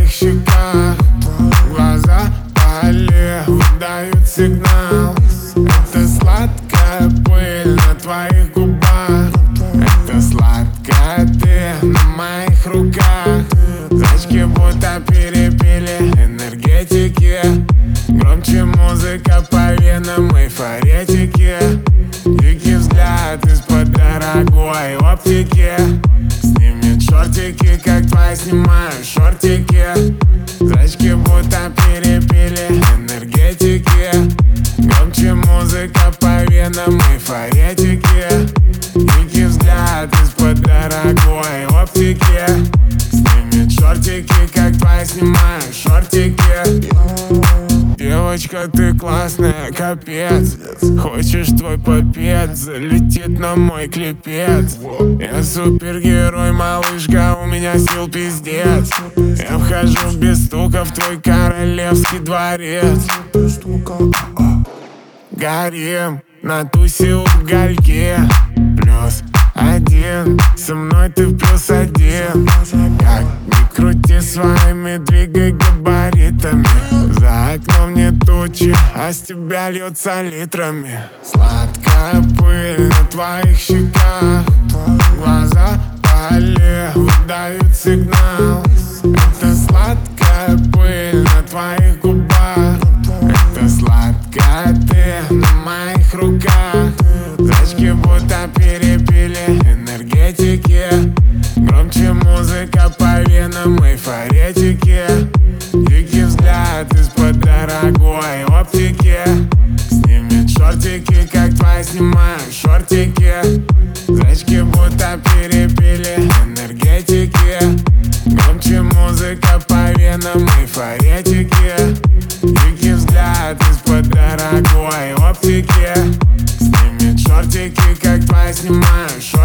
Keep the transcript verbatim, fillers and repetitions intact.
твоих щеках. Глаза вдали выдают сигнал. Это сладкая пыль на твоих губах. Это сладкая ты на моих руках. Зрачки будто перепили энергетики. Громче музыка по венам эйфоретики. Дикий взгляд из-под дорогой оптики. Снимет шортики, как твои снимаю шортики. Зрачки будто перепили энергетики. Громче музыка по венам эйфоретики. Дикий взгляд из-под дорогой оптики. Снимет шортики, как твои снимаю шортики. Девочка, ты классная, капец. Хочешь твой попец, залетит на мой клипец. Я супергерой, малышка, у меня сил пиздец. Я вхожу без стука в твой королевский дворец. Горим на тусе в гальке. Плюс один, со мной ты плюс один. Как ни крути своими, двигай габаритами. За окном не тучи, а с тебя льется литрами. Сладкая пыль на твоих щеках. Глаза вдали выдают сигнал. Это сладкая пыль на твоих губах. Это сладкая ты на моих руках. Зрачки будто перепили энергетики. Громче музыка по венам эйфоретики. Дикий взгляд из-под дорогой оптики. Снимет шортики, как твои снимаю шортики. Зрачки будто перепили энергетики. Громче музыка по венам эйфоретики. Дикий взгляд из-под дорогой оптики. Снимет шортики, как твои снимаю шортики.